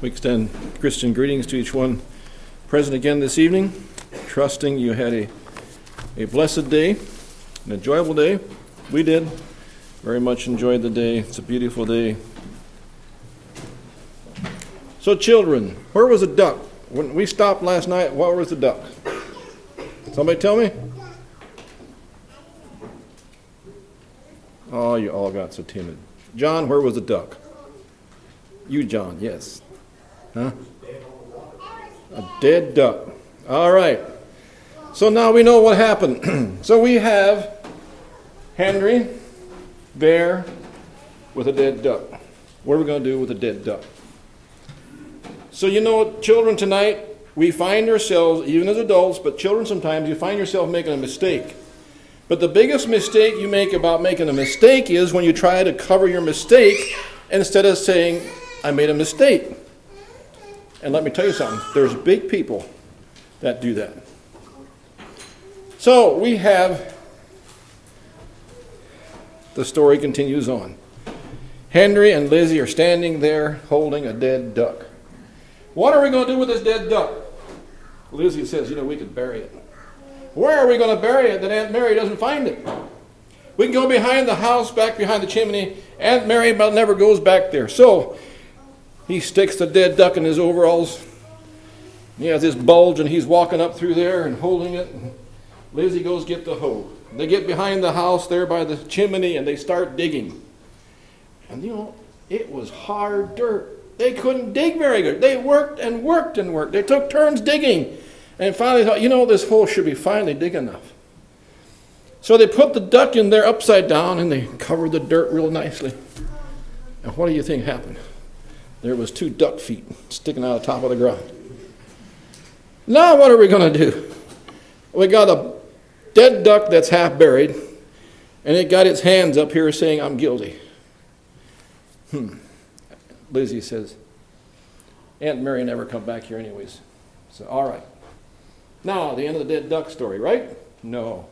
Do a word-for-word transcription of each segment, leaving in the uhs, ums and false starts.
We extend Christian greetings to each one present again this evening, trusting you had a, a blessed day, an enjoyable day. We did. Very much enjoyed the day. It's a beautiful day. So children, where was the duck? When we stopped last night, where was the duck? Somebody tell me? Oh, you all got so timid. John, where was the duck? You, John, yes. Huh? A dead duck. All right. So now we know what happened. So we have Henry Bear with a dead duck. What are we going to do with a dead duck? So you know, children, tonight we find ourselves, even as adults, but children sometimes, you find yourself making a mistake. But the biggest mistake you make about making a mistake is when you try to cover your mistake instead of saying, I made a mistake. And let me tell you something, there's big people that do that. So we have, the story continues on. Henry and Lizzie are standing there holding a dead duck. What are we going to do with this dead duck? Lizzie says, you know, we could bury it. Where are we going to bury it that Aunt Mary doesn't find it? We can go behind the house, back behind the chimney. Aunt Mary never goes back there. So he sticks the dead duck in his overalls. He has this bulge, and he's walking up through there and holding it. Lizzie goes get the hoe. They get behind the house there by the chimney, and they start digging. And, you know, it was hard dirt. They couldn't dig very good. They worked and worked and worked. They took turns digging. And finally thought, you know, this hole should be finally big enough. So they put the duck in there upside down, and they covered the dirt real nicely. And what do you think happened? There was two duck feet sticking out of the top of the ground. Now what are we going to do? We got a dead duck that's half buried, and it got its hands up here saying, I'm guilty. Hmm. Lizzie says, Aunt Mary never come back here anyways. So, all right. Now, the end of the dead duck story, right? No.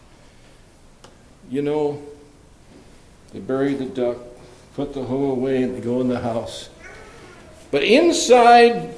You know, they buried the duck, put the hoe away, and they go in the house. But inside,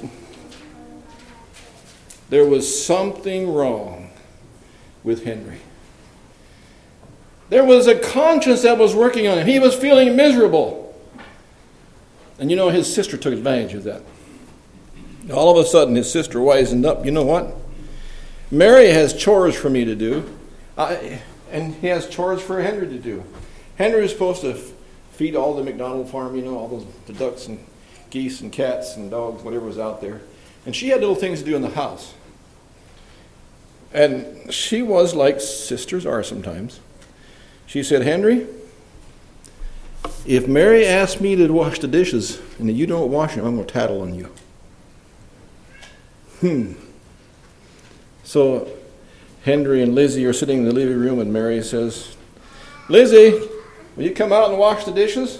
there was something wrong with Henry. There was a conscience that was working on him. He was feeling miserable. And you know, his sister took advantage of that. All of a sudden, his sister wisened up. You know what? Mary has chores for me to do, uh, and he has chores for Henry to do. Henry was supposed to f- feed all the McDonald farm, you know, all those the ducks and geese and cats and dogs, whatever was out there. And she had little things to do in the house. And she was like sisters are sometimes. She said, Henry, if Mary asks me to wash the dishes and you don't wash them, I'm going to tattle on you. Hmm. So Henry and Lizzie are sitting in the living room, and Mary says, Lizzie, will you come out and wash the dishes?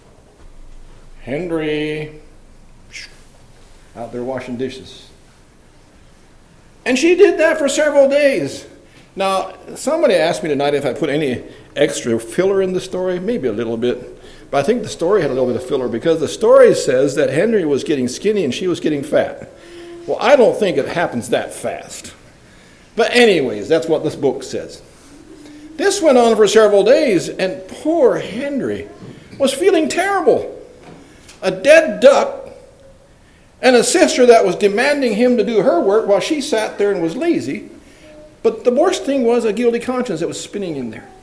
Henry, out there washing dishes. And she did that for several days. Now, somebody asked me tonight if I put any extra filler in the story. Maybe a little bit. But I think the story had a little bit of filler because the story says that Henry was getting skinny and she was getting fat. Well, I don't think it happens that fast. But anyways, that's what this book says. This went on for several days, and poor Henry was feeling terrible. A dead duck and a sister that was demanding him to do her work while she sat there and was lazy. But the worst thing was a guilty conscience that was spinning in there.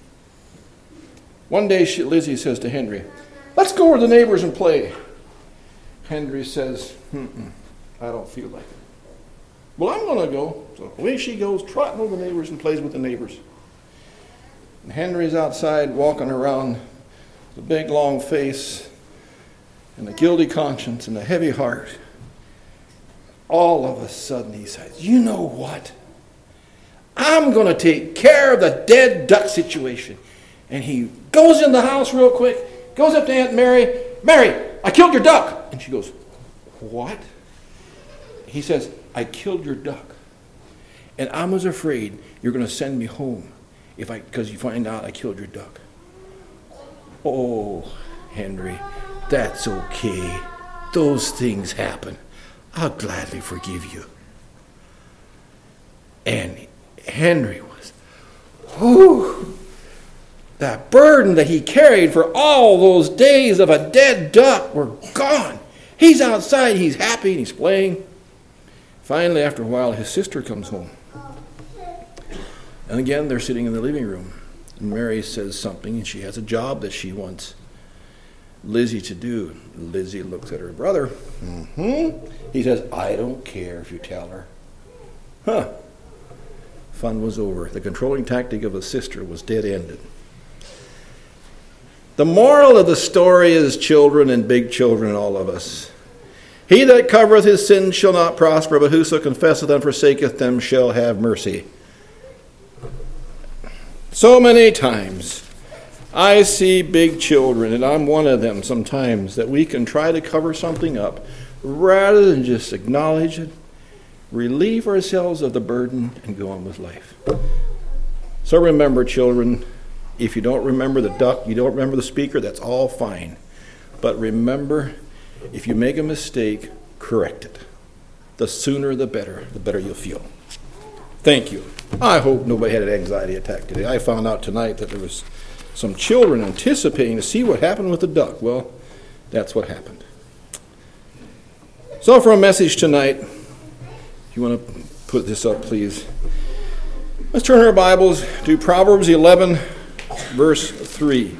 One day, she, Lizzie says to Henry, let's go over to the neighbors and play. Henry says, Mm-mm, I don't feel like it. Well, I'm going to go. So away she goes, trotting over the neighbors and plays with the neighbors. And Henry's outside walking around with a big, long face and a guilty conscience and a heavy heart. All of a sudden he says, you know what? I'm going to take care of the dead duck situation. And he goes in the house real quick, goes up to Aunt Mary. Mary, I killed your duck. And she goes, what? He says, I killed your duck. And I was afraid you're going to send me home if I, because you find out I killed your duck. Oh, Henry, that's okay. those things happen, I'll gladly forgive you. And Henry was, whew, that burden that he carried for all those days of a dead duck were gone. He's outside, he's happy, and he's playing. Finally, after a while, his sister comes home. And again, they're sitting in the living room. And Mary says something, and she has a job that she wants Lizzie to do. Lizzie looks at her brother. Mm-hmm. He says, I don't care if you tell her. Huh. Fun was over. The controlling tactic of a sister was dead-ended. The moral of the story is, children and big children, all of us. He that covereth his sins shall not prosper, but whoso confesseth and forsaketh them shall have mercy. So many times I see big children, and I'm one of them sometimes, that we can try to cover something up rather than just acknowledge it, relieve ourselves of the burden, and go on with life. So remember, children, if you don't remember the duck, you don't remember the speaker, that's all fine. But remember, if you make a mistake, correct it. The sooner the better, the better you'll feel. Thank you. I hope nobody had an anxiety attack today. I found out tonight that there was some children anticipating to see what happened with the duck. Well, that's what happened. So for a message tonight, if you want to put this up, please. Let's turn our Bibles to Proverbs eleven, verse three.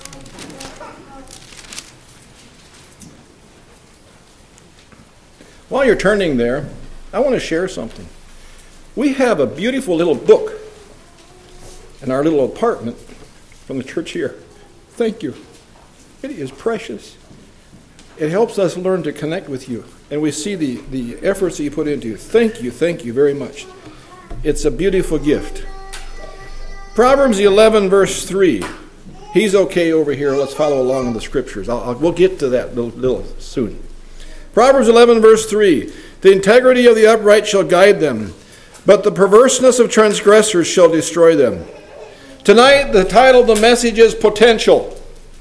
While you're turning there, I want to share something. We have a beautiful little book in our little apartment from the church here. Thank you. It is precious. It helps us learn to connect with you. And we see the, the efforts that you put into it. Thank you, thank you very much. It's a beautiful gift. Proverbs eleven, verse three. He's okay over here. Let's follow along in the scriptures. I'll, I'll, we'll get to that a little, little soon. Proverbs eleven, verse three. The integrity of the upright shall guide them, but the perverseness of transgressors shall destroy them. Tonight, the title of the message is Potential.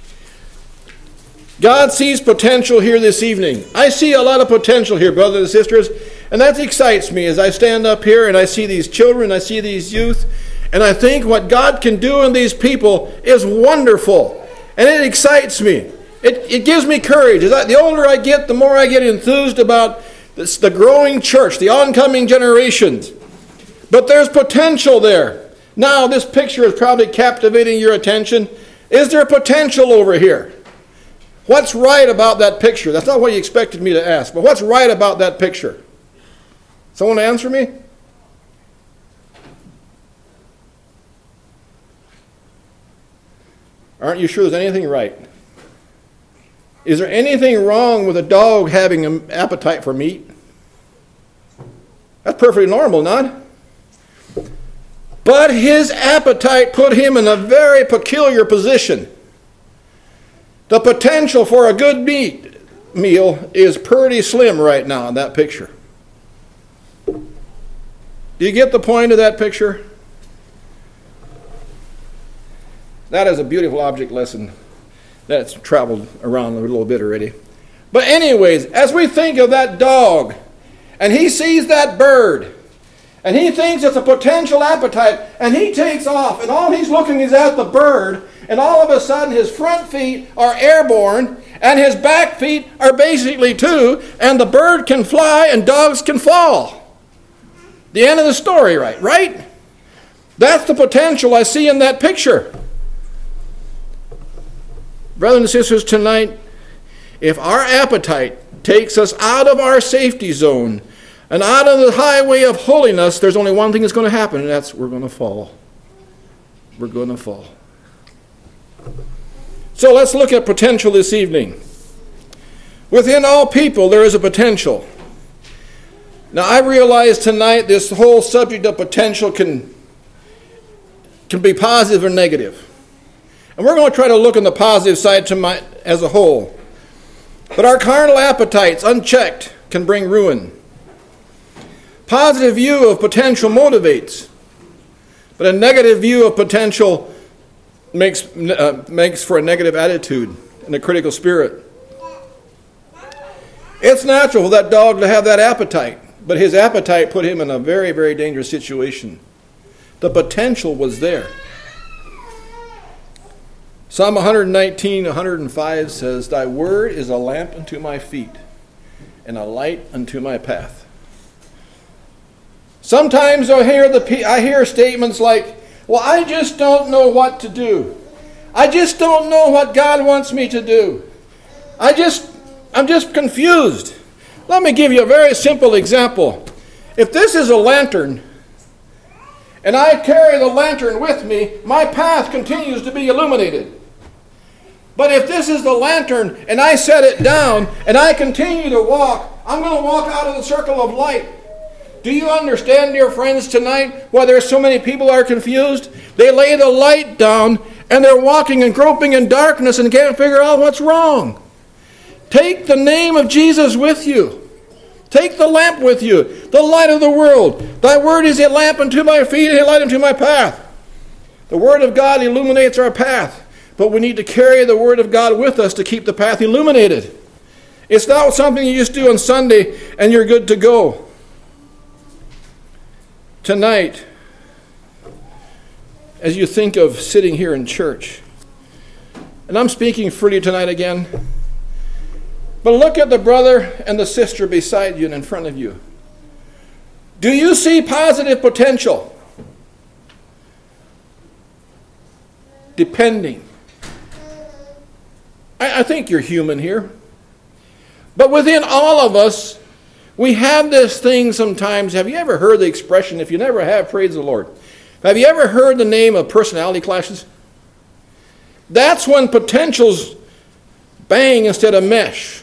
God sees potential here this evening. I see a lot of potential here, brothers and sisters, and that excites me as I stand up here and I see these children, I see these youth, and I think what God can do in these people is wonderful, and it excites me. It, it gives me courage. As I, the older I get, the more I get enthused about this, the growing church, the oncoming generations. But there's potential there. Now, this picture is probably captivating your attention. Is there potential over here? What's right about that picture? That's not what you expected me to ask, but what's right about that picture? Someone answer me? Aren't you sure there's anything right? Is there anything wrong with a dog having an appetite for meat? That's perfectly normal, not? But his appetite put him in a very peculiar position. The potential for a good meat meal is pretty slim right now in that picture. Do you get the point of that picture? That is a beautiful object lesson that's traveled around a little bit already. But anyways, as we think of that dog, and he sees that bird, and he thinks it's a potential appetite, and he takes off, and all he's looking is at the bird, and all of a sudden his front feet are airborne, and his back feet are basically too, and the bird can fly and dogs can fall. The end of the story, right? Right? That's the potential I see in that picture. Brothers and sisters, tonight, if our appetite takes us out of our safety zone and out of the highway of holiness, there's only one thing that's going to happen, and that's we're going to fall. We're going to fall. So let's look at potential this evening. Within all people, there is a potential. Now, I realize tonight this whole subject of potential can, can be positive or negative. And we're going to try to look on the positive side to my, as a whole. But our carnal appetites, unchecked, can bring ruin. Positive view of potential motivates, but a negative view of potential makes, uh, makes for a negative attitude and a critical spirit. It's natural for that dog to have that appetite, but his appetite put him in a very, very dangerous situation. The potential was there. Psalm one nineteen, one oh five says, Thy word is a lamp unto my feet and a light unto my path. Sometimes I hear the I hear statements like, well, I just don't know what to do. I just don't know what God wants me to do. I just, I'm just confused. Let me give you a very simple example. If this is a lantern, and I carry the lantern with me, my path continues to be illuminated. But if this is the lantern, and I set it down, and I continue to walk, I'm going to walk out of the circle of light. Do you understand, dear friends, tonight, why there's so many people are confused? They lay the light down, and they're walking and groping in darkness and can't figure out what's wrong. Take the name of Jesus with you. Take the lamp with you, the light of the world. Thy word is a lamp unto my feet and a light unto my path. The word of God illuminates our path, but we need to carry the word of God with us to keep the path illuminated. It's not something you just do on Sunday and you're good to go. Tonight, as you think of sitting here in church, and I'm speaking freely tonight again, but look at the brother and the sister beside you and in front of you. Do you see positive potential? Depending. I, I think you're human here. But within all of us, we have this thing sometimes. Have you ever heard the expression, if you never have, praise the Lord. Have you ever heard the name of personality clashes? That's when potentials bang instead of mesh.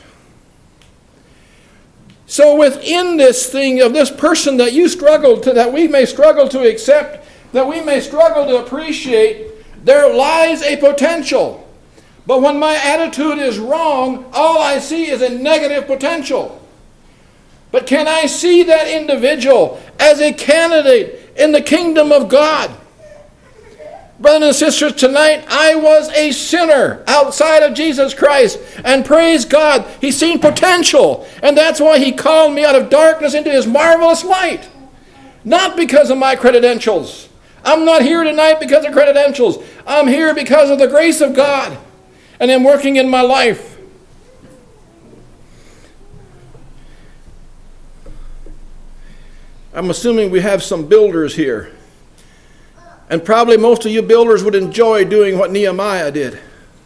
So within this thing of this person that you struggle to, that we may struggle to accept, that we may struggle to appreciate, there lies a potential. But when my attitude is wrong, all I see is a negative potential. But can I see that individual as a candidate in the kingdom of God? Brothers and sisters, tonight I was a sinner outside of Jesus Christ. And praise God, He's seen potential. And that's why He called me out of darkness into His marvelous light. Not because of my credentials. I'm not here tonight because of credentials. I'm here because of the grace of God. And Him working in my life. I'm assuming we have some builders here. And probably most of you builders would enjoy doing what Nehemiah did.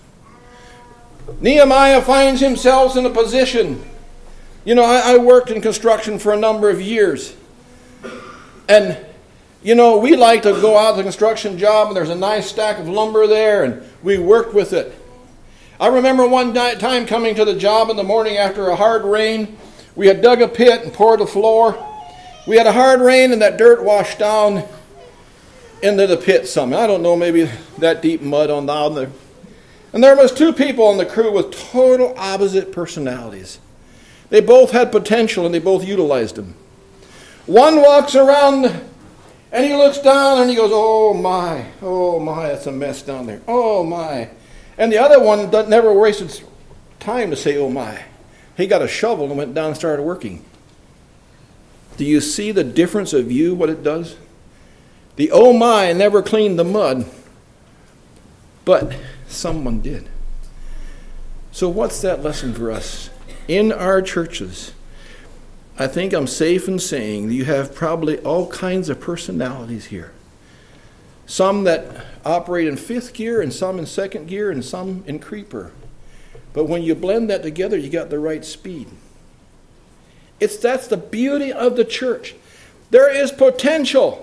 Nehemiah finds himself in a position. You know, I, I worked in construction for a number of years. And, you know, we like to go out to the construction job and there's a nice stack of lumber there and we worked with it. I remember one time coming to the job in the morning after a hard rain. We had dug a pit and poured the floor. We had a hard rain and that dirt washed down into the pit some. I don't know, maybe that deep mud on down there. And there was two people on the crew with total opposite personalities. They both had potential and they both utilized them. One walks around and he looks down and he goes, oh my, oh my, that's a mess down there. Oh my. And the other one never wasted time to say, oh my. He got a shovel and went down and started working. Do you see the difference of you, what it does? The oh my never cleaned the mud, but someone did. So what's that lesson for us? In our churches, I think I'm safe in saying that you have probably all kinds of personalities here. Some that operate in fifth gear and some in second gear and some in creeper. But when you blend that together, you got the right speed. It's that's the beauty of the church. There is potential.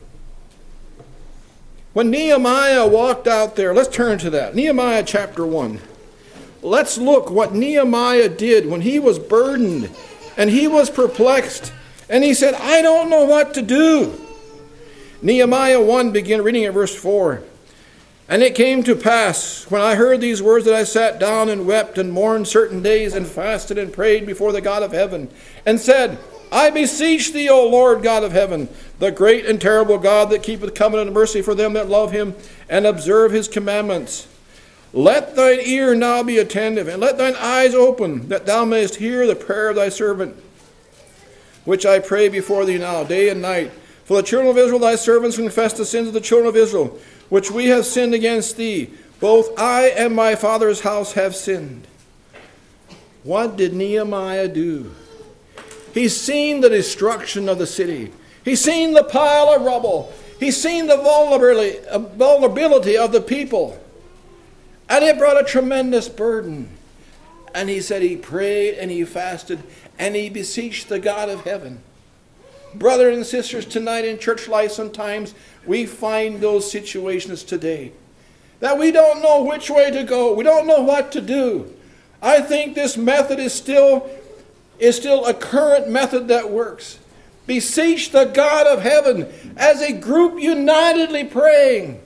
When Nehemiah walked out there, let's turn to that. Nehemiah chapter one. Let's look what Nehemiah did when he was burdened and he was perplexed. And he said, I don't know what to do. Nehemiah one, begin reading at verse four. And it came to pass, when I heard these words, that I sat down and wept and mourned certain days and fasted and prayed before the God of heaven and said, I beseech thee, O Lord God of heaven, the great and terrible God that keepeth covenant and mercy for them that love him and observe his commandments. Let thine ear now be attentive, and let thine eyes open, that thou mayest hear the prayer of thy servant, which I pray before thee now, day and night. For the children of Israel, thy servants, confess the sins of the children of Israel, which we have sinned against thee. Both I and my father's house have sinned. What did Nehemiah do? He's seen the destruction of the city. He's seen the pile of rubble. He's seen the vulnerability, vulnerability of the people. And it brought a tremendous burden. And he said he prayed and he fasted and he beseeched the God of heaven. Brothers and sisters, tonight in church life sometimes we find those situations today. That we don't know which way to go. We don't know what to do. I think this method is still, is still a current method that works. Beseech the God of heaven as a group unitedly praying.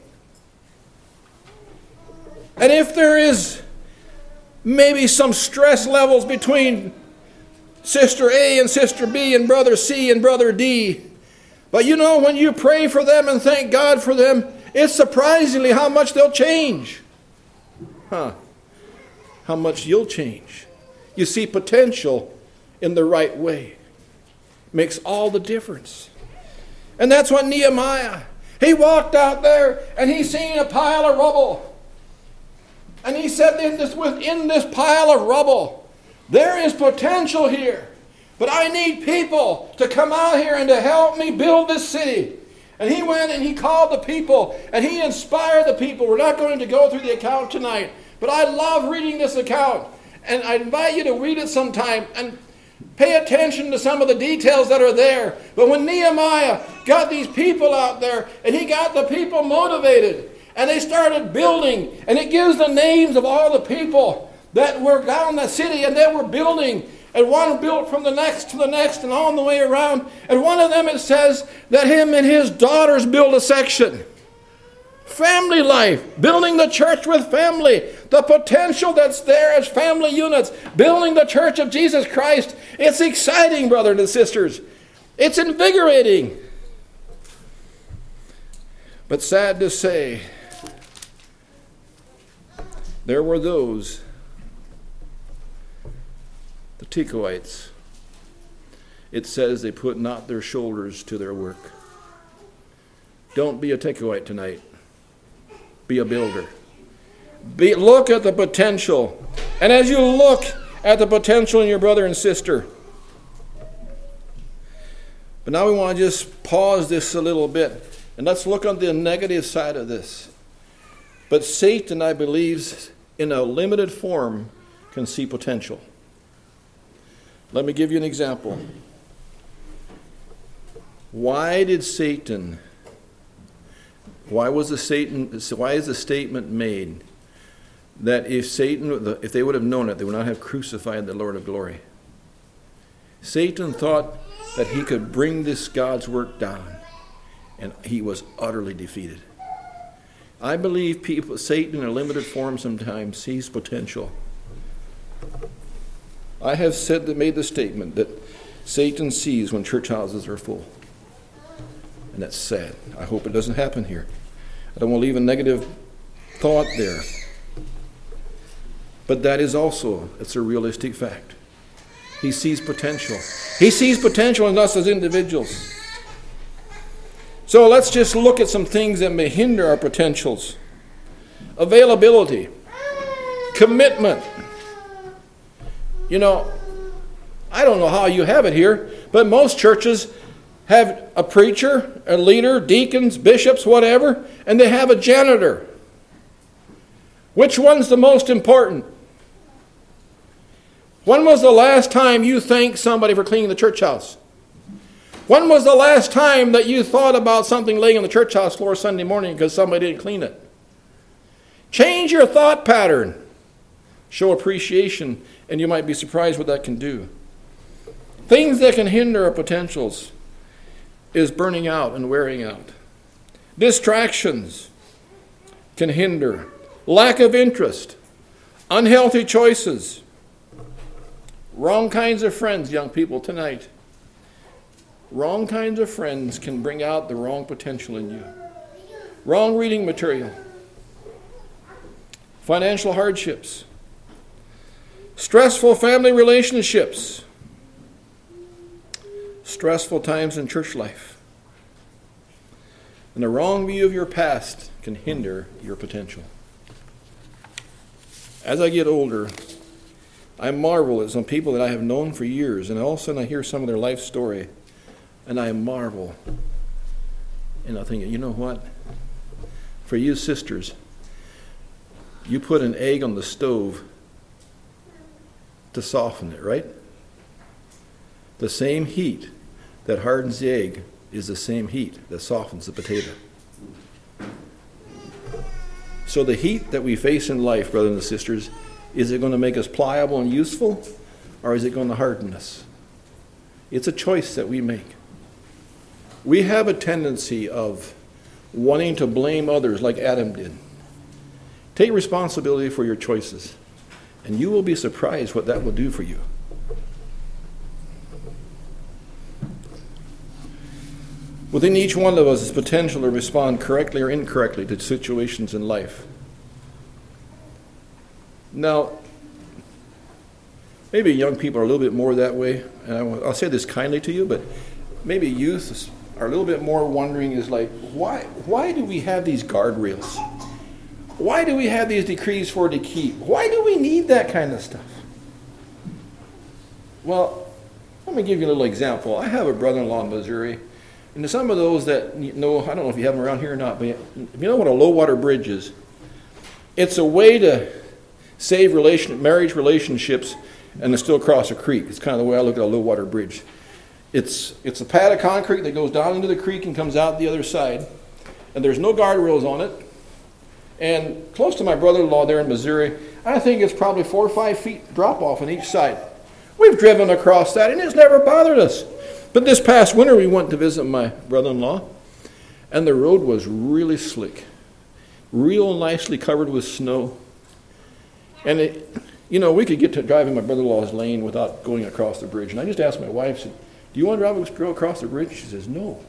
And if there is maybe some stress levels between Sister A and Sister B and Brother C and Brother D, but you know, when you pray for them and thank God for them, it's surprisingly how much they'll change. Huh. How much you'll change. You see potential in the right way. Makes all the difference. And that's what Nehemiah, he walked out there and he seen a pile of rubble. And he said, in this, within this pile of rubble, there is potential here. But I need people to come out here and to help me build this city. And he went and he called the people and he inspired the people. We're not going to go through the account tonight, but I love reading this account. And I invite you to read it sometime and pay attention to some of the details that are there. But when Nehemiah got these people out there and he got the people motivated, and they started building, and it gives the names of all the people that were down the city, and they were building, and one built from the next to the next and on the way around. And one of them, it says that him and his daughters built a section. Family life, building the church with family, the potential that's there as family units, building the church of Jesus Christ. It's exciting, brothers and sisters. It's invigorating. But sad to say, there were those, the Tekoites. It says they put not their shoulders to their work. Don't be a Tekoite tonight. Be a builder. Be, look at the potential. And as you look at the potential in your brother and sister. But now we want to just pause this a little bit. And let's look on the negative side of this. But Satan, I believe, in a limited form, can see potential. Let me give you an example. Why did Satan, why was the Satan, why is the statement made that if Satan, if they would have known it, they would not have crucified the Lord of glory? Satan thought that he could bring this God's work down, and he was utterly defeated. I believe people, Satan in a limited form sometimes sees potential. I have said that made the statement that Satan sees when church houses are full. And that's sad. I hope it doesn't happen here. I don't want to leave a negative thought there. But that is also, it's a realistic fact. He sees potential. He sees potential in us as individuals. So let's just look at some things that may hinder our potentials. Availability. Commitment. You know, I don't know how you have it here, but most churches have a preacher, a leader, deacons, bishops, whatever, and they have a janitor. Which one's the most important? When was the last time you thanked somebody for cleaning the church house? When was the last time that you thought about something laying on the church house floor Sunday morning because somebody didn't clean it? Change your thought pattern. Show appreciation, and you might be surprised what that can do. Things that can hinder our potentials is burning out and wearing out. Distractions can hinder. Lack of interest. Unhealthy choices. Wrong kinds of friends, young people, tonight. Wrong kinds of friends can bring out the wrong potential in you. Wrong reading material. financial hardships, stressful family relationships, stressful times in church life. And the wrong view of your past can hinder your potential. As I get older, I marvel at some people that I have known for years, and all of a sudden I hear some of their life story, and I marvel. And I think, you know what? For you sisters, you put an egg on the stove to soften it, right? The same heat that hardens the egg is the same heat that softens the potato. So the heat that we face in life, brothers and sisters, is it going to make us pliable and useful, or is it going to harden us? It's a choice that we make. We have a tendency of wanting to blame others like Adam did. Take responsibility for your choices, and you will be surprised what that will do for you. Within each one of us is potential to respond correctly or incorrectly to situations in life. Now, maybe young people are a little bit more that way, and I, I'll say this kindly to you, but maybe youth are a little bit more wondering is like, why, why do we have these guardrails? Why do we have these decrees for to keep? Why do we need that kind of stuff? Well, let me give you a little example. I have a brother-in-law in Missouri. And to some of those that know, I don't know if you have them around here or not, but you know what a low water bridge is? It's a way to save relation, marriage relationships and to still cross a creek. It's kind of the way I look at a low water bridge. It's, it's a pad of concrete that goes down into the creek and comes out the other side. And there's no guardrails on it. And close to my brother-in-law there in Missouri, I think it's probably four or five feet drop off on each side. We've driven across that and it's never bothered us. But this past winter we went to visit my brother-in-law, and the road was really slick, real nicely covered with snow. And, it, you know, we could get to driving my brother-in-law's lane without going across the bridge. And I just asked my wife, I said, do you want to drive across the bridge? She says, no.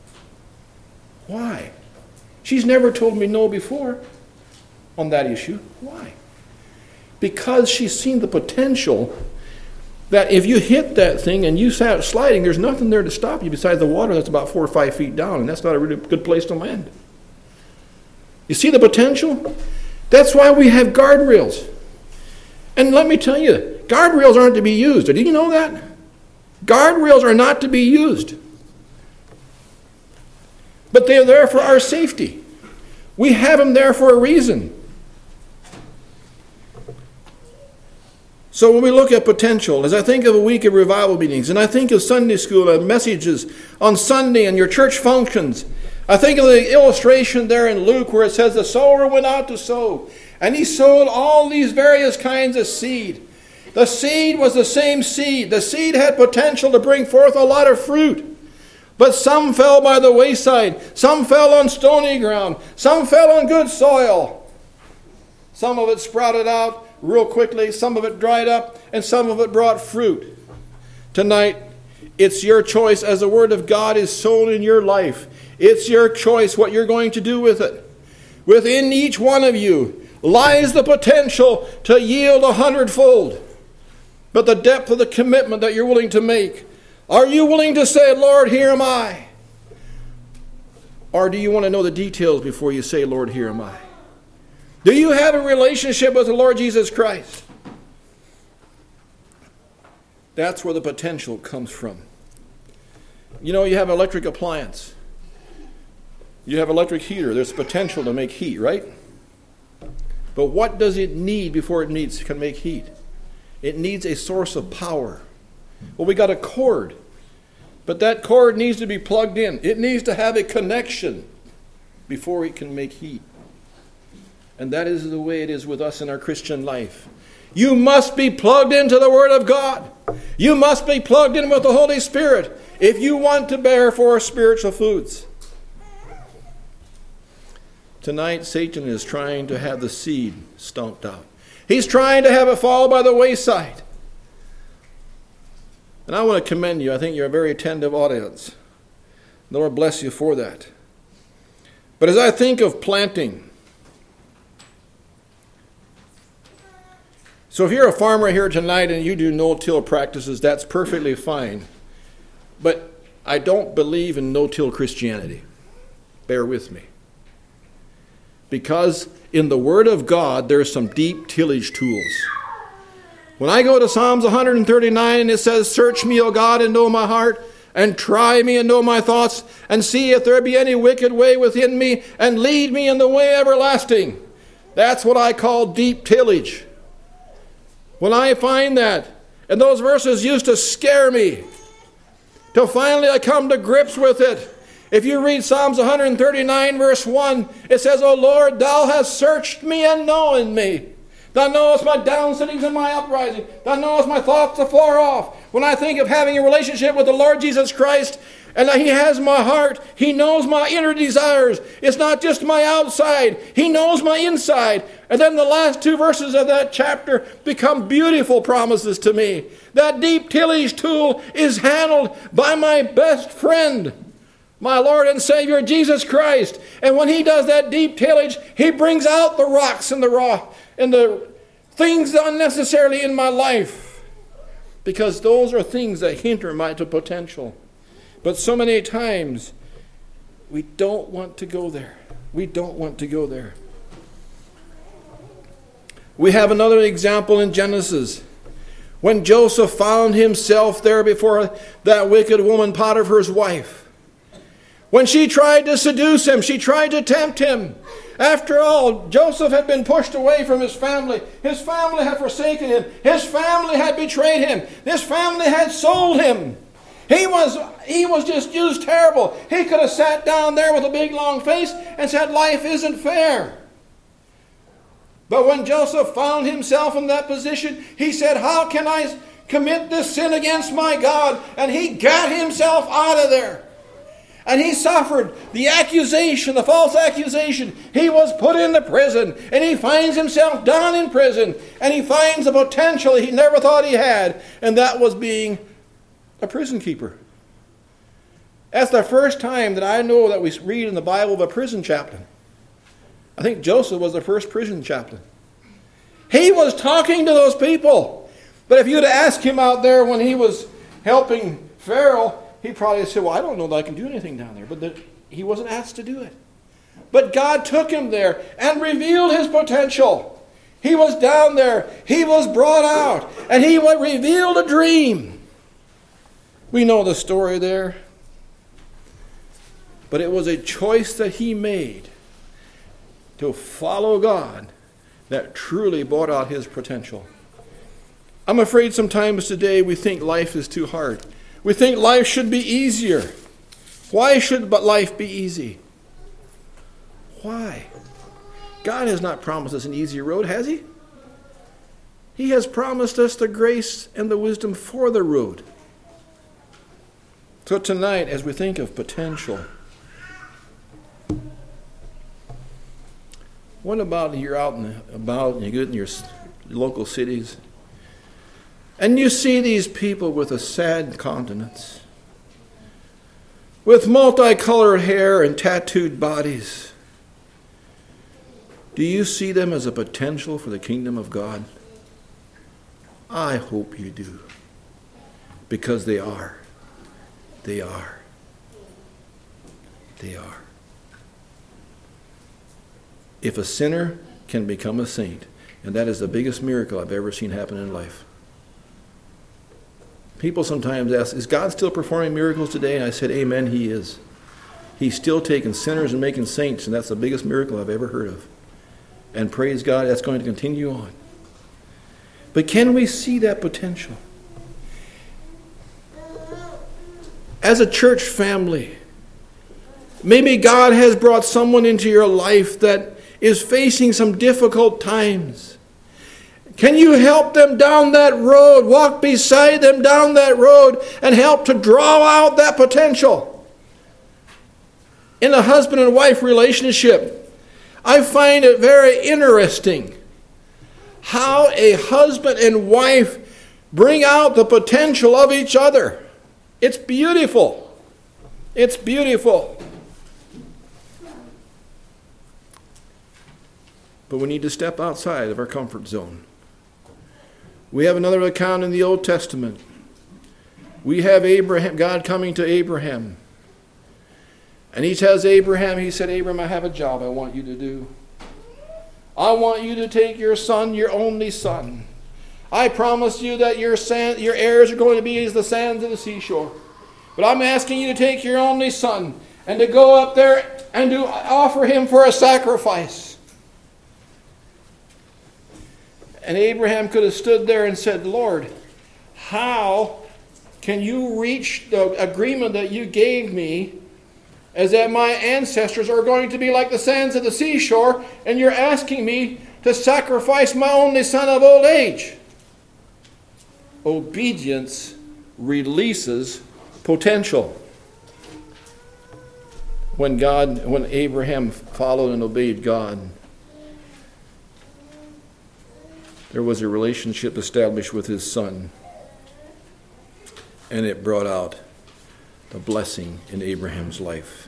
Why? She's never told me no before on that issue. Why? Because she's seen the potential that if you hit that thing and you start sliding, there's nothing there to stop you besides the water that's about four or five feet down, and that's not a really good place to land. You see the potential? That's why we have guardrails. And let me tell you, guardrails aren't to be used. Did you know that? Guardrails are not to be used. But they're there for our safety. We have them there for a reason. So when we look at potential, as I think of a week of revival meetings, and I think of Sunday school and messages on Sunday and your church functions, I think of the illustration there in Luke where it says the sower went out to sow, and he sowed all these various kinds of seed. The seed was the same seed. The seed had potential to bring forth a lot of fruit. But some fell by the wayside. Some fell on stony ground. Some fell on good soil. Some of it sprouted out real quickly, some of it dried up, and some of it brought fruit. Tonight, it's your choice as the Word of God is sown in your life. It's your choice what you're going to do with it. Within each one of you lies the potential to yield a hundredfold. But the depth of the commitment that you're willing to make. Are you willing to say, Lord, here am I? Or do you want to know the details before you say, Lord, here am I? Do you have a relationship with the Lord Jesus Christ? That's where the potential comes from. You know, you have an electric appliance. You have an electric heater. There's potential to make heat, right? But what does it need before it needs can make heat? It needs a source of power. Well, we got a cord. But that cord needs to be plugged in. It needs to have a connection before it can make heat. And that is the way it is with us in our Christian life. You must be plugged into the Word of God. You must be plugged in with the Holy Spirit if you want to bear for spiritual foods. Tonight, Satan is trying to have the seed stomped out. He's trying to have it fall by the wayside. And I want to commend you. I think you're a very attentive audience. The Lord bless you for that. But as I think of planting, So if you're a farmer here tonight and you do no-till practices, that's perfectly fine. But I don't believe in no-till Christianity. Bear with me. Because in the Word of God, there's some deep tillage tools. When I go to Psalms one thirty-nine, it says, "Search me, O God, and know my heart, and try me and know my thoughts, and see if there be any wicked way within me, and lead me in the way everlasting." That's what I call deep tillage. When I find that, and those verses used to scare me, till finally I come to grips with it. If you read Psalms one thirty-nine, verse one, it says, "O Lord, thou hast searched me and known me. Thou knowest my downsittings and my uprising. Thou knowest my thoughts afar off." When I think of having a relationship with the Lord Jesus Christ, and that He has my heart, He knows my inner desires. It's not just my outside. He knows my inside. And then the last two verses of that chapter become beautiful promises to me. That deep tillage tool is handled by my best friend, my Lord and Savior, Jesus Christ. And when He does that deep tillage, He brings out the rocks and the raw and the things unnecessarily in my life, because those are things that hinder my potential. But so many times, we don't want to go there. We don't want to go there. We have another example in Genesis. When Joseph found himself there before that wicked woman, Potiphar's wife. When she tried to seduce him, she tried to tempt him. After all, Joseph had been pushed away from his family. His family had forsaken him. His family had betrayed him. His family had sold him. He was, he was just used terrible. He could have sat down there with a big long face and said, "Life isn't fair." But when Joseph found himself in that position, he said, "How can I commit this sin against my God?" And he got himself out of there. And he suffered the accusation, the false accusation. He was put into prison, and he finds himself down in prison, and he finds the potential he never thought he had, and that was being a prison keeper. That's the first time that I know that we read in the Bible of a prison chaplain. I think Joseph was the first prison chaplain. He was talking to those people. But if you'd ask him out there when he was helping Pharaoh, he probably said, "Well, I don't know that I can do anything down there." But the, he wasn't asked to do it. But God took him there and revealed his potential. He was down there. He was brought out. And he revealed a dream. We know the story there. But it was a choice that he made to follow God that truly brought out his potential. I'm afraid sometimes today we think life is too hard. We think life should be easier. Why should life be easy? Why? God has not promised us an easy road, has He? He has promised us the grace and the wisdom for the road. So tonight, as we think of potential, what about you're out and about and you get in your local cities and you see these people with a sad countenance, with multicolored hair and tattooed bodies? Do you see them as a potential for the kingdom of God? I hope you do, because they are. They are. They are. If a sinner can become a saint, and that is the biggest miracle I've ever seen happen in life. People sometimes ask, is God still performing miracles today? And I said, amen, He is. He's still taking sinners and making saints, and that's the biggest miracle I've ever heard of. And praise God, that's going to continue on. But can we see that potential? As a church family, maybe God has brought someone into your life that is facing some difficult times. Can you help them down that road, walk beside them down that road, and help to draw out that potential? In a husband and wife relationship, I find it very interesting how a husband and wife bring out the potential of each other. It's beautiful. It's beautiful. But we need to step outside of our comfort zone. We have another account in the Old Testament. We have Abraham, God coming to Abraham. And he tells Abraham, he said, Abraham, I have a job I want you to do. I want you to take your son, your only son. I promise you that your sand, your heirs are going to be as the sands of the seashore. But I'm asking you to take your only son and to go up there and to offer him for a sacrifice. And Abraham could have stood there and said, Lord, how can you reach the agreement that you gave me, as that my ancestors are going to be like the sands of the seashore, and you're asking me to sacrifice my only son of old age? Obedience releases potential. When God, when Abraham followed and obeyed God, there was a relationship established with his son, and it brought out the blessing in Abraham's life.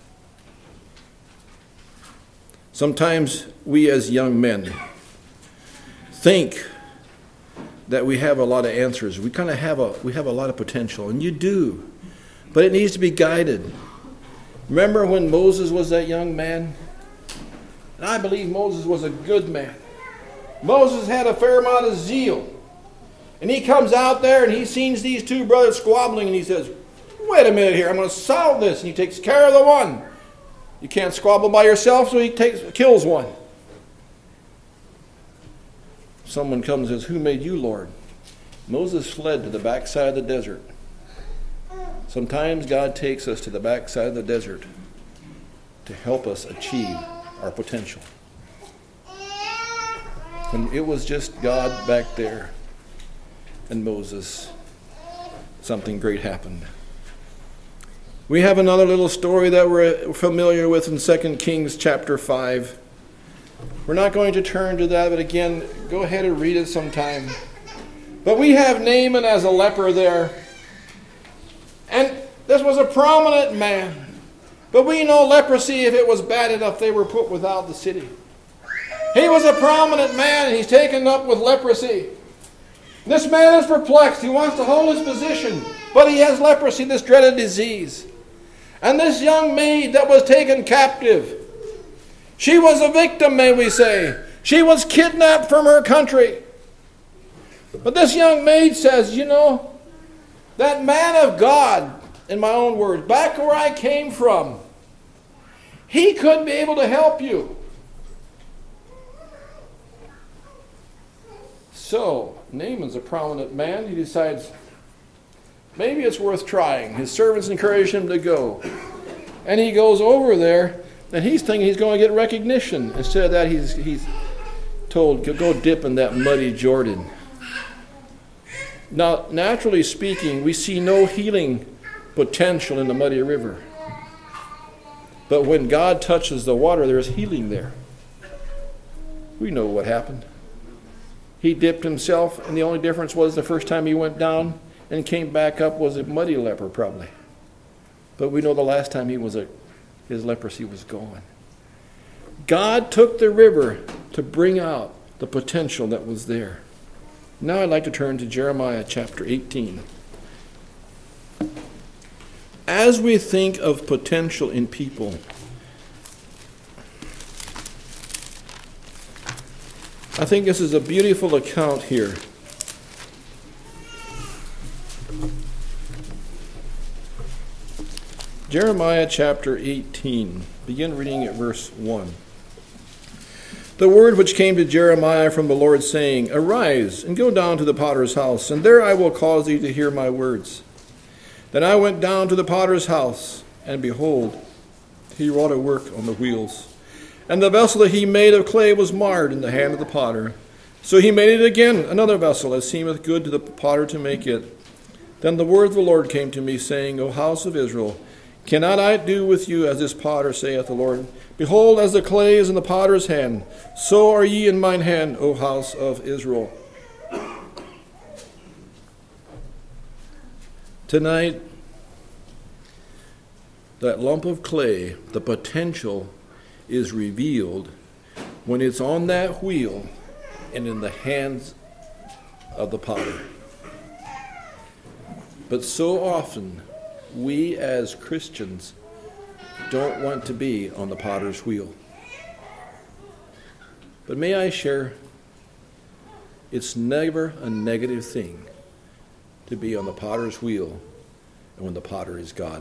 Sometimes we as young men think that we have a lot of answers. We kind of have a we have a lot of potential, and you do, but it needs to be guided. Remember when Moses was that young man? And I believe Moses was a good man. Moses had a fair amount of zeal. And he comes out there and he sees these two brothers squabbling, and he says, wait a minute here, I'm going to solve this. And he takes care of the one. You can't squabble by yourself, so he takes kills one. Someone comes and says, who made you Lord? Moses fled to the backside of the desert. Sometimes God takes us to the backside of the desert to help us achieve our potential. And it was just God back there and Moses, something great happened. We have another little story that we're familiar with in Second Kings chapter five. We're not going to turn to that, but again, go ahead and read it sometime. But we have Naaman as a leper there. And this was a prominent man. But we know leprosy, if it was bad enough, they were put without the city. He was a prominent man, and he's taken up with leprosy. This man is perplexed. He wants to hold his position, but he has leprosy, this dreaded disease. And this young maid that was taken captive, she was a victim, may we say. She was kidnapped from her country. But this young maid says, you know, that man of God, in my own words, back where I came from, he could be able to help you. So, Naaman's a prominent man. He decides, maybe it's worth trying. His servants encourage him to go. And he goes over there, and he's thinking he's going to get recognition. Instead of that, he's, he's told, go dip in that muddy Jordan. Now, naturally speaking, we see no healing potential in the muddy river. But when God touches the water, there's healing there. We know what happened. He dipped himself, and the only difference was the first time he went down and came back up was a muddy leper, probably. But we know the last time he was a, his leprosy was gone. God took the river to bring out the potential that was there. Now I'd like to turn to Jeremiah chapter eighteen. As we think of potential in people, I think this is a beautiful account here. Jeremiah chapter eighteen. Begin reading at verse one. The word which came to Jeremiah from the Lord, saying, Arise, and go down to the potter's house, and there I will cause thee to hear my words. Then I went down to the potter's house, and behold, he wrought a work on the wheels. And the vessel that he made of clay was marred in the hand of the potter. So he made it again, another vessel, as seemeth good to the potter to make it. Then the word of the Lord came to me, saying, O house of Israel, cannot I do with you as this potter, saith the Lord? Behold, as the clay is in the potter's hand, so are ye in mine hand, O house of Israel. Tonight, that lump of clay, the potential is revealed when it's on that wheel and in the hands of the potter. But so often, we as Christians don't want to be on the potter's wheel. But may I share, it's never a negative thing to be on the potter's wheel and when the potter is God.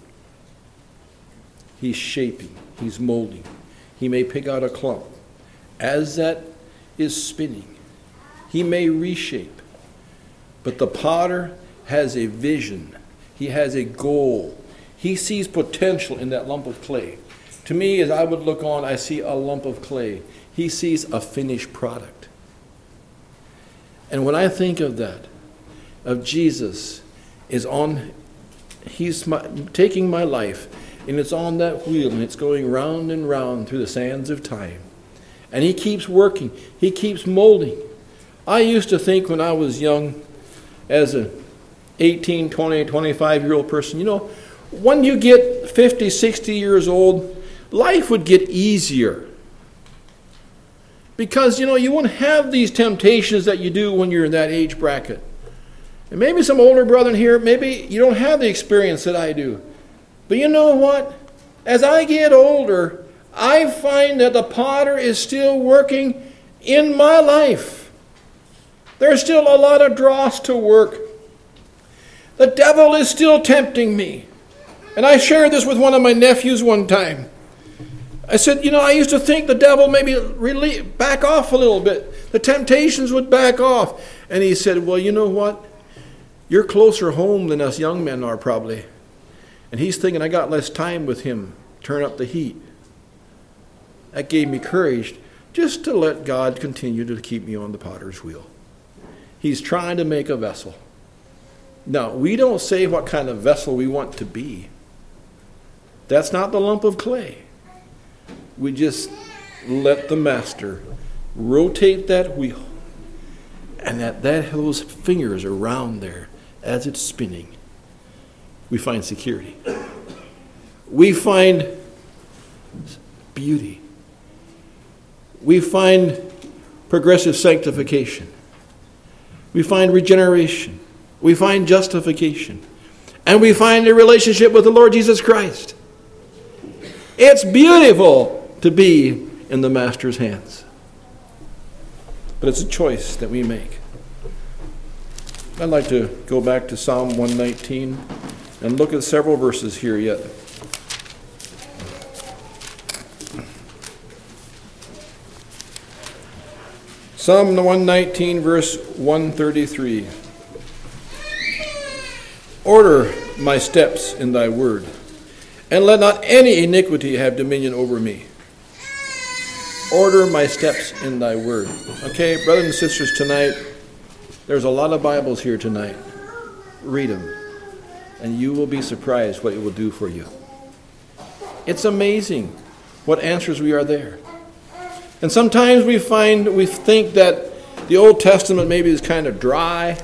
He's shaping, he's molding. He may pick out a clump. As that is spinning, he may reshape. But the potter has a vision. He has a goal. He sees potential in that lump of clay. To me, as I would look on, I see a lump of clay. He sees a finished product. And when I think of that, of Jesus is on, he's my, taking my life, and it's on that wheel, and it's going round and round through the sands of time. And he keeps working. He keeps molding. I used to think when I was young, as a eighteen, twenty, twenty-five-year-old person, you know, when you get fifty, sixty years old, life would get easier. Because, you know, you won't have these temptations that you do when you're in that age bracket. And maybe some older brethren here, maybe you don't have the experience that I do. But you know what? As I get older, I find that the potter is still working in my life. There's still a lot of dross to work. The devil is still tempting me. And I shared this with one of my nephews one time. I said, you know, I used to think the devil maybe really back off a little bit. The temptations would back off. And he said, well, you know what? You're closer home than us young men are probably. And he's thinking, I got less time with him. Turn up the heat. That gave me courage just to let God continue to keep me on the potter's wheel. He's trying to make a vessel. Now, we don't say what kind of vessel we want to be. That's not the lump of clay. We just let the master rotate that wheel, and that, that those fingers around there as it's spinning, we find security. We find beauty. We find progressive sanctification. We find regeneration. We find justification. And we find a relationship with the Lord Jesus Christ. It's beautiful to be in the Master's hands. But it's a choice that we make. I'd like to go back to Psalm one nineteen and look at several verses here yet. Psalm one nineteen, verse one thirty-three. Order my steps in thy word, and let not any iniquity have dominion over me. Order my steps in thy word. Okay, brothers and sisters, tonight, there's a lot of Bibles here tonight. Read them, and you will be surprised what it will do for you. It's amazing what answers we are there. And sometimes we find, we think that the Old Testament maybe is kind of dry.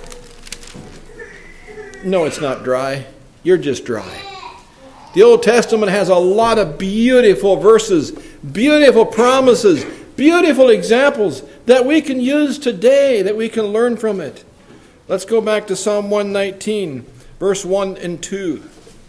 No, it's not dry. You're just dry. The Old Testament has a lot of beautiful verses, beautiful promises, beautiful examples that we can use today, that we can learn from it. Let's go back to Psalm one nineteen, verse one and two.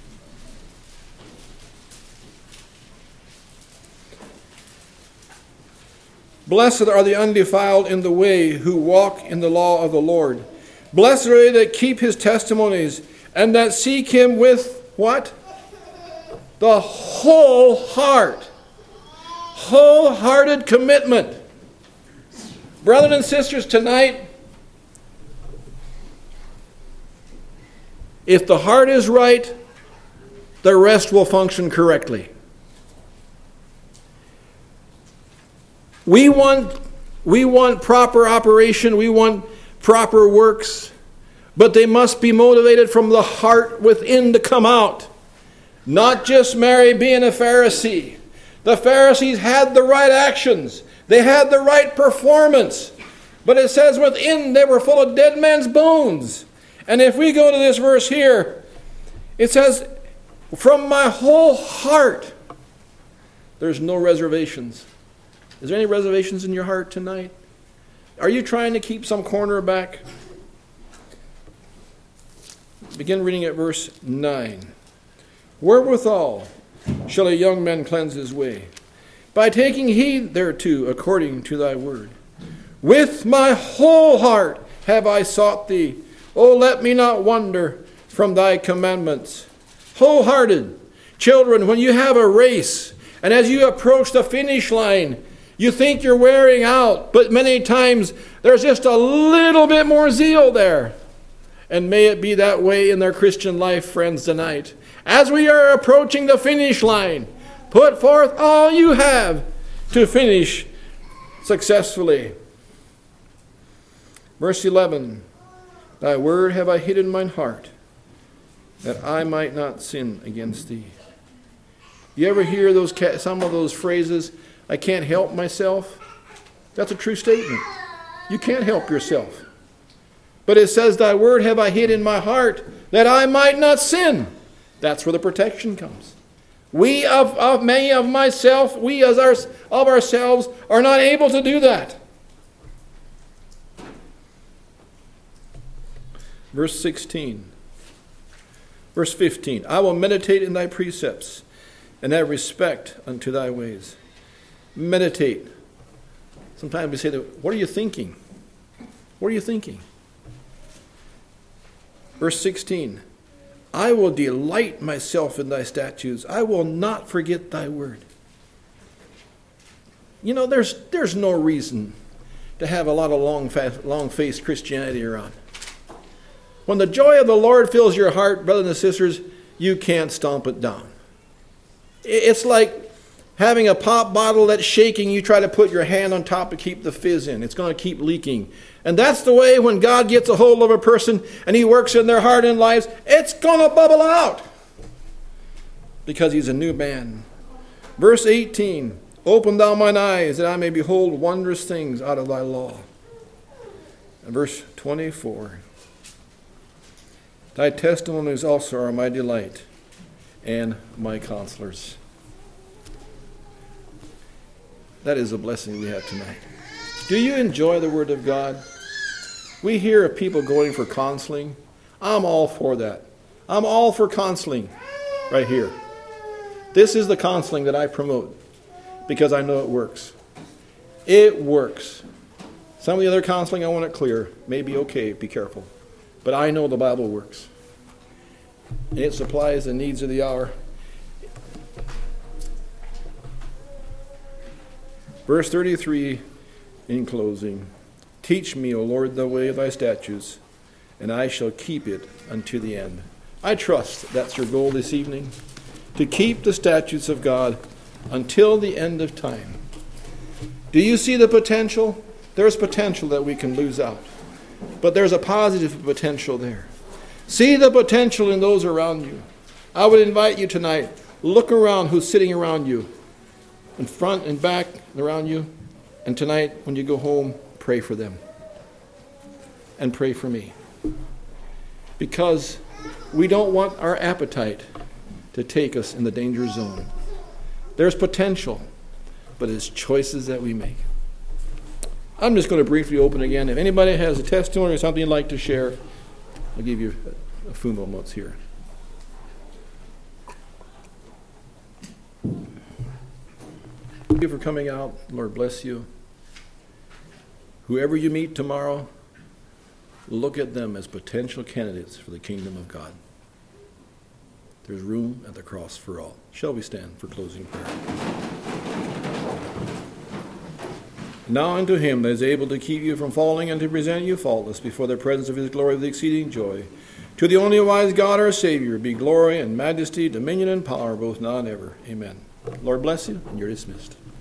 Blessed are the undefiled in the way who walk in the law of the Lord. Blessed are they that keep his testimonies and that seek him with what? The whole heart. Wholehearted commitment. Brothers and sisters, tonight, if the heart is right, the rest will function correctly. We want, we want proper operation, we want proper works, but they must be motivated from the heart within to come out. Not just Mary being a Pharisee. The Pharisees had the right actions. They had the right performance. But it says within they were full of dead men's bones. And if we go to this verse here, it says, from my whole heart, there's no reservations. Is there any reservations in your heart tonight? Are you trying to keep some corner back? begin reading at verse nine. Wherewithal shall a young man cleanse his way? By taking heed thereto according to thy word. With my whole heart have I sought thee. O let me not wander from thy commandments. Wholehearted. Children, when you have a race, and as you approach the finish line, you think you're wearing out, but many times there's just a little bit more zeal there. And may it be that way in their Christian life, friends, tonight. As we are approaching the finish line, put forth all you have to finish successfully. Verse eleven, thy word have I hid in mine heart, that I might not sin against thee. You ever hear those some of those phrases, I can't help myself? That's a true statement. You can't help yourself. But it says, thy word have I hid in my heart, that I might not sin. That's where the protection comes. We of, of many of myself, we as our, of ourselves are not able to do that. Verse sixteen. Verse fifteen. I will meditate in thy precepts, and have respect unto thy ways. Meditate. Sometimes we say, that, what are you thinking? What are you thinking? Verse sixteen. I will delight myself in thy statutes. I will not forget thy word. You know, there's there's no reason to have a lot of long, long-faced Christianity around. When the joy of the Lord fills your heart, brothers and sisters, you can't stomp it down. It's like having a pop bottle that's shaking. You try to put your hand on top to keep the fizz in. It's going to keep leaking. And that's the way when God gets a hold of a person and he works in their heart and lives, it's going to bubble out. Because he's a new man. Verse eighteen, open thou mine eyes that I may behold wondrous things out of thy law. And verse twenty-four, thy testimonies also are my delight and my counselors. That is a blessing we have tonight. Do you enjoy the Word of God? We hear of people going for counseling. I'm all for that. I'm all for counseling right here. This is the counseling that I promote because I know it works. It works. Some of the other counseling, I want it clear. May be okay, be careful. But I know the Bible works. And it supplies the needs of the hour. Verse thirty-three, in closing. Teach me, O Lord, the way of thy statutes, and I shall keep it unto the end. I trust that's your goal this evening, to keep the statutes of God until the end of time. Do you see the potential? There's potential that we can lose out, but there's a positive potential there. See the potential in those around you. I would invite you tonight, look around who's sitting around you, in front and back and around you, and tonight when you go home, pray for them. And pray for me. Because we don't want our appetite to take us in the danger zone. There's potential, but it's choices that we make. I'm just going to briefly open again. If anybody has a testimony or something you'd like to share, I'll give you a, a few moments here. Thank you for coming out. Lord bless you. Whoever you meet tomorrow, look at them as potential candidates for the kingdom of God. There's room at the cross for all. Shall we stand for closing prayer? Now unto him that is able to keep you from falling and to present you faultless before the presence of his glory with exceeding joy, to the only wise God our Savior, be glory and majesty, dominion and power, both now and ever. Amen. Lord bless you, and you're dismissed.